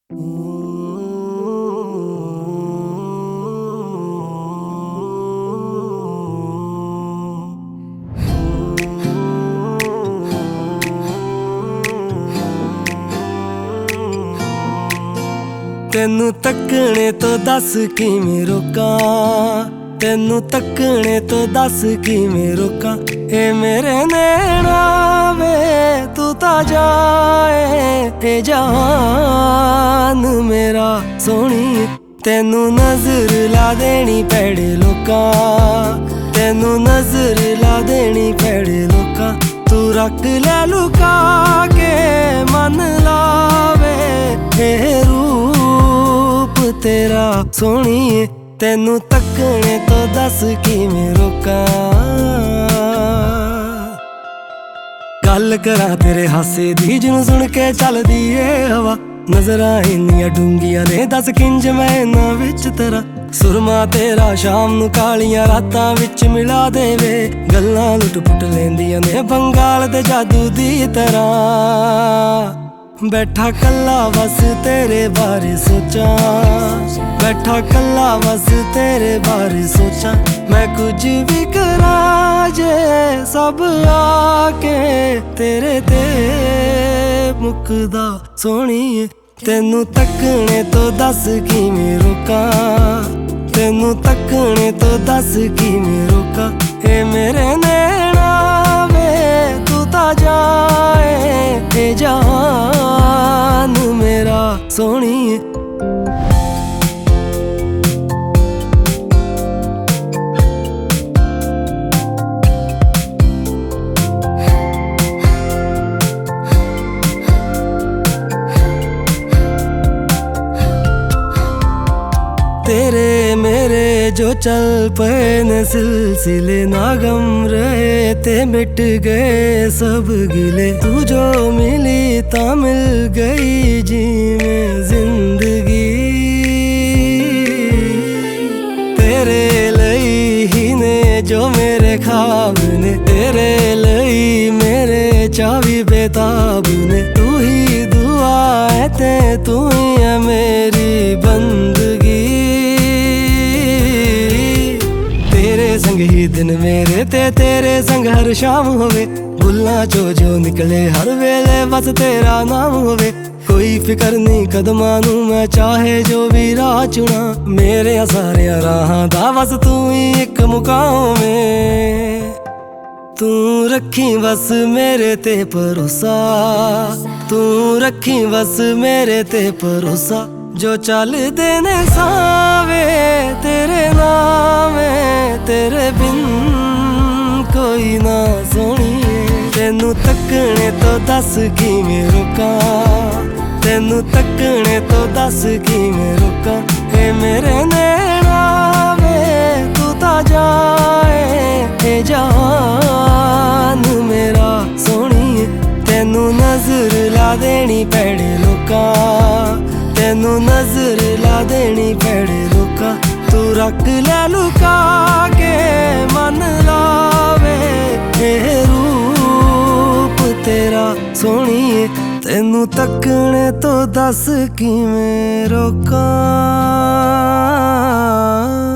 ਤੈਨੂੰ ਤੱਕਣੇ ਤੋਂ ਦੱਸ ਕਿਵੇਂ ਰੋਕਾਂ, ਤੈਨੂੰ ਤੱਕਣੇ ਤੋਂ ਦੱਸ ਕਿਵੇਂ ਰੋਕਾਂ। ਏ ਮੇਰੇ ਨੈਣਾ ਵੇ ਤੂੰ ਤਾਂ ਜਾਏ ਏ ਜਾਨ ਮੇਰਾ ਸੋਹਣੀ। ਤੈਨੂੰ ਨਜ਼ਰ ਲਾ ਦੇਣੀ ਪੈੜੇ ਲੋਕਾਂ, ਤੈਨੂੰ ਨਜ਼ਰ ਲਾ ਦੇਣੀ ਪੈੜੇ ਲੋਕਾਂ। ਤੂੰ ਰੱਖ ਲੈ ਲੁਕਾ ਕੇ ਮਨ ਲਾਵੇ ਏ ਰੂਪ ਤੇਰਾ ਸੋਹਣੀਏ। ਤੈਨੂੰ ਤੱਕਣੇ ਤੋਂ ਦੱਸ ਕਿਵੇਂ ਰੋਕਾਂ। ਗੱਲ ਕਰਾਂ ਤੇਰੇ ਹਾਸੇ ਦੀ ਜਿਹਨੂੰ ਸੁਣ ਕੇ ਚੱਲਦੀ ਏ ਹਵਾ। ਨਜ਼ਰਾਂ ਇੰਨੀਆਂ ਡੂੰਘੀਆਂ ਨੇ ਦੱਸ ਕਿੰਜ ਮੈਂ ਇਹਨਾਂ ਵਿੱਚ ਤੇਰਾ। ਸੁਰਮਾ ਤੇਰਾ ਸ਼ਾਮ ਨੂੰ ਕਾਲੀਆਂ ਰਾਤਾਂ ਵਿੱਚ ਮਿਲਾ ਦੇਵੇ। ਗੱਲਾਂ ਲੁੱਟ ਪੁੱਟ ਲੈਂਦੀਆਂ ਨੇ ਬੰਗਾਲ ਦੇ ਜਾਦੂ ਦੀ ਤਰ੍ਹਾਂ। ਬੈਠਾ ਕੱਲਾ ਬਸ ਤੇਰੇ ਬਾਰੇ ਸੋਚਾਂ, ਬੈਠਾ ਕੱਲਾ ਬਸ ਤੇਰੇ ਬਾਰੇ ਸੋਚਾਂ। ਮੈਂ ਕੁਝ ਵੀ ਕਰਾਂ ਜੇ ਸਭ ਆ ਕੇ ਤੇਰੇ ਤੇ ਮੁੱਕਦਾ ਸੋਹਣੀਏ। ਤੈਨੂੰ ਤੱਕਣੇ ਤੋਂ ਦੱਸ ਕਿਵੇਂ ਰੋਕਾਂ, ਤੈਨੂੰ ਤੱਕਣੇ ਤੋਂ ਦੱਸ ਕਿਵੇਂ ਰੋਕਾਂ। ਏ ਮੇਰੇ ਨੈਣਾ ਵੇ ਤੂੰ ਤਾਂ ਜਾਏ ਏ ਜਾਨ ਮੇਰਾ ਸੋਹਣੀਏ। तेरे मेरे जो चल पे न सिलसिले ना गम रहे थे मिट गए सब गिले। तू जो मिली ता मिल गई जी में जिंदगी। तेरे लई ही ने जो मेरे ख्वाब ने, तेरे लई मेरे चावी बेताब ने। तू ही दुआ है ते तू ही है मेरी बंदगी। संग ही दिन मेरे ते तेरे संग हर शाम होवे। भुलना जो निकले हर वेले बस तेरा नाम होवे। कोई फिकर नहीं कदमां नू मैं चाहे जो भी राह चुना। मेरे सारे राहां दा बस तू ही एक मुकाम में। तू रखी बस मेरे ते भरोसा, तू रखी बस मेरे ते भरोसा। जो चलदे ने सावे तेरे नामे, तेरे बिन कोई ना सोहणीए। तैनू तक्कणे तो दस किवें रोकां, तैनू तक्कणे तो दस किवें रोकां। ए मेरे नैना वे तू तां जाए ए जान मेरा सोहणीए। तैनू नजर ला देनी पैड़े लोकां, तैनू नजर ला देनी पैड़े लोकां। तू रख ले लुका के मन लावे ए रूप तेरा सोहणीए। तैनू तक्कणे तो दस किवें रोकां।